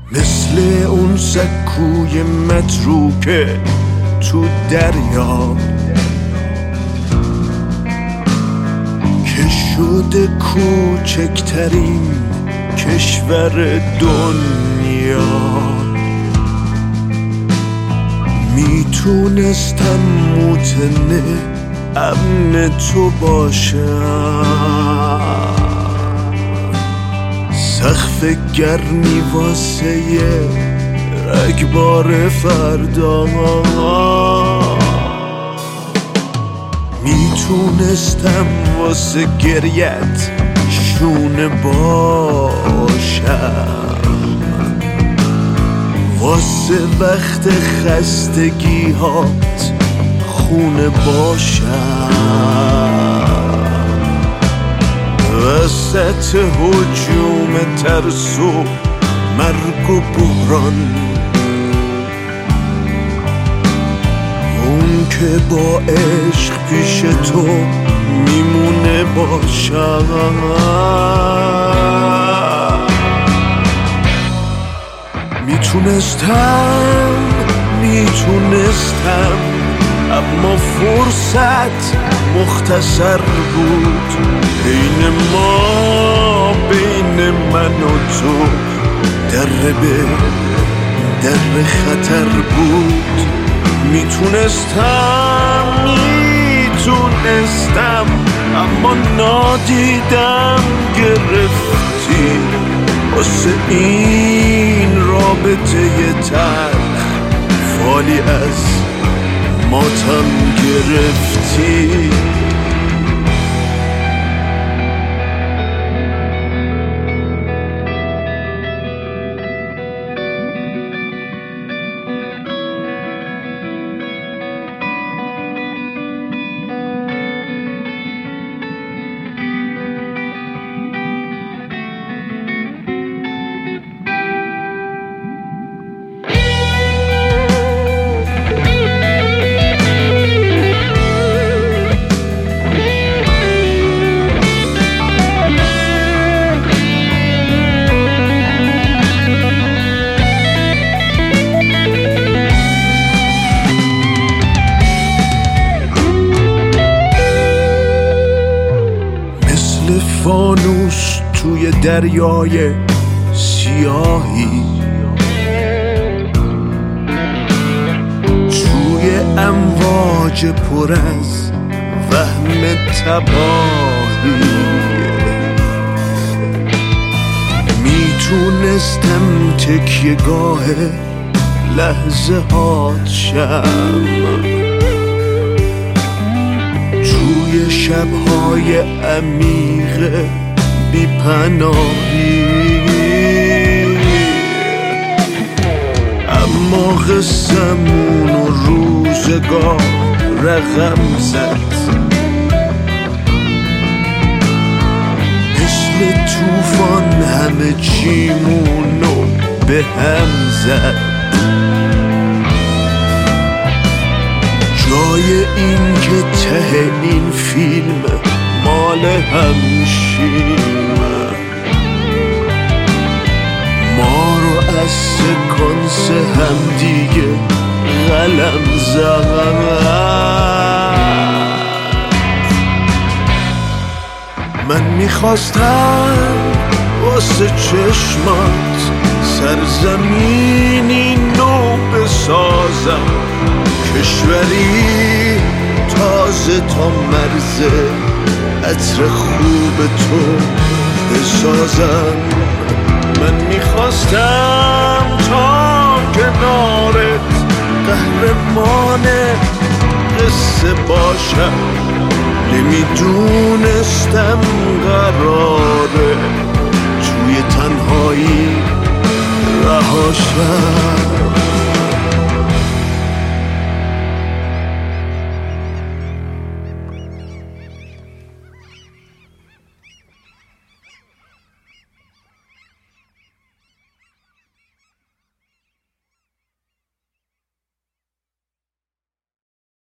مثل اون سکوی متروکه تو دریا که شده کوچکترین کشور دنیا. میتونستم موتنه امن تو باشم، سقف گرمی واسه رگبار فردا. میتونستم واسه گریت شونه باشم، واسه وقت خستگی هات خونه باشم، وسط هجوم ترس و مرگ و بحران اون که با عشق پیش تو میمونه باشم. میتونستم اما فرصت مختصر بود، بین من و تو در به در خطر بود. میتونستم اما نادیدم گرفتی، واسه این رابطه تلخ فالی از ماتم گرفتی. فانوس توی دریای سیاهی، توی امواج پر از وهم تباهی. میتونستم تکیهگاه لحظه هات شم، توی شب‌های عمیق بی‌پناهی. اما قصه‌مون و روزگار رقم زد، مثل طوفان همه چیمونو به هم زد. جای این که ته این فیلم مال همشیم، ما رو از سکانس هم دیگه قلم زد. من میخواستم واسه چشمات سرزمینی نو بسازم، کشوری تازه تا مرز عطر خوب تو بسازم. من میخواستم تا کنارت قهرمان قصه باشم، نمیدونستم قراره توی تنهایی رهاشم.